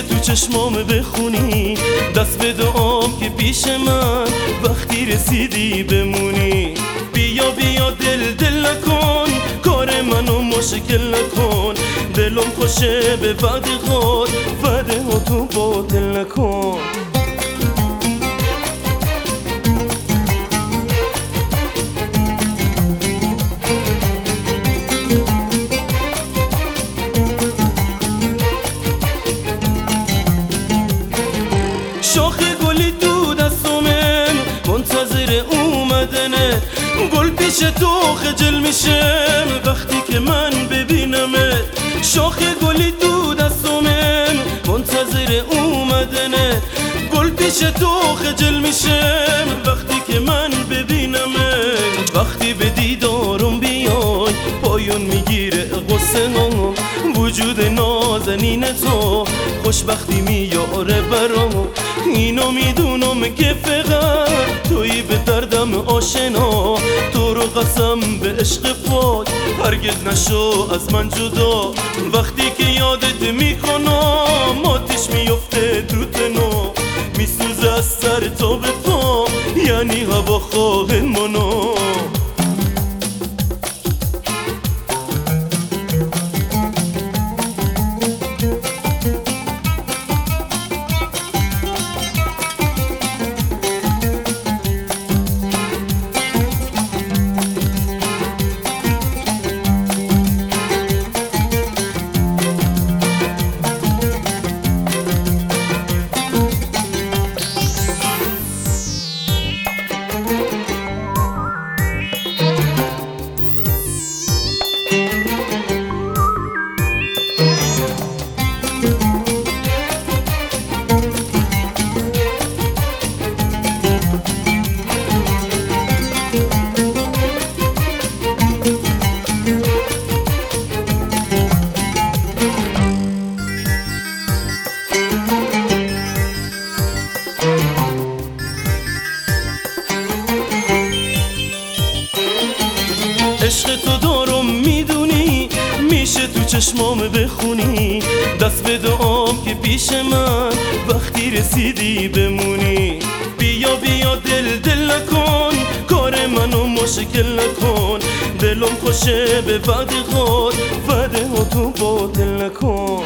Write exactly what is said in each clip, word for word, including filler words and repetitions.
تو چشمام بخونی، دست به دعام که پیش من وقتی رسیدی بمونی. بیا بیا دل دل نکن، کار منو مشکل نکن، دلم خوشه به وعده خود، وعده ها تو باطل نکن. شاخ گلی تو دستمه منتظر اومدنه، گل پیش تو خجل میشم وقتی که من ببینمت. شاخ گلی تو دستمه منتظر اومدنه، گل پیش تو خجل میشم وقتی که من ببینمت. وقتی به دیدارم بیای پایون میگیره غصه هم، وجود نازنین تو خوشبختی میاره برام. اینو میدونم که فقط تویی به دردم آشنا، تو رو قسم به عشق پاک هرگز نشو از من جدا. وقتی که یادت میکنم آتیش میفته تو تنو، میسوزه از سر تا به پا، یعنی هوا خواه منو. عشق تو دارم میدونی، میشه تو چشمام بخونی، دست به دعام که پیش من وقتی رسیدی بمونی. بیا بیا دل دل نکن، کار منو مشکل نکن، دلم خوشه به وعده خود، وعده ها تو باطل نکن.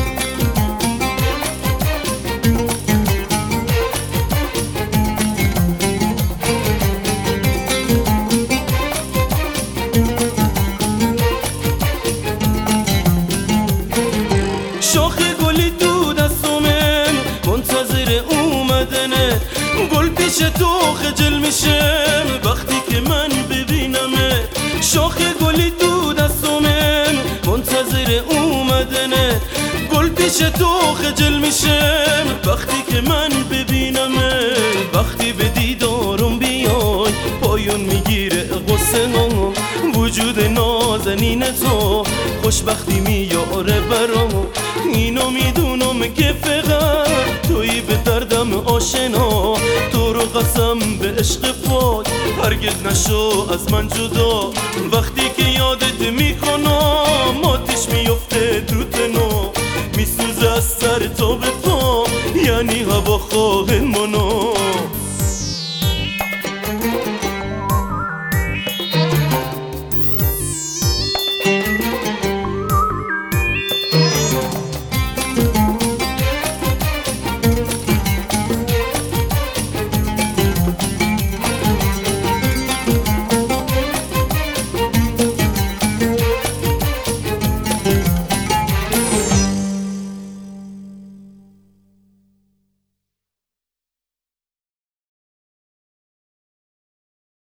شاخ گلی تو دستمه منتظر اومدنه، گل پیش تو خجل میشم وقتی که من ببینمت. شاخ گلی تو دستمه منتظر اومدنه، گل پیش تو خجل میشم وقتی که من ببینمت. وقتی به دیدارم بیای پایون میگیره غصه هم، وجود نازنین تو خوشبختی میاره برام. اینو میدونم که فقط تویی به دردم آشنا، تو رو قسم به عشق پاک هرگز نشو از من جدا. وقتی که یادت میکنم آتیش میفته تو تنو، میسوزه از سر تا به پا، یعنی هوا خواه منو.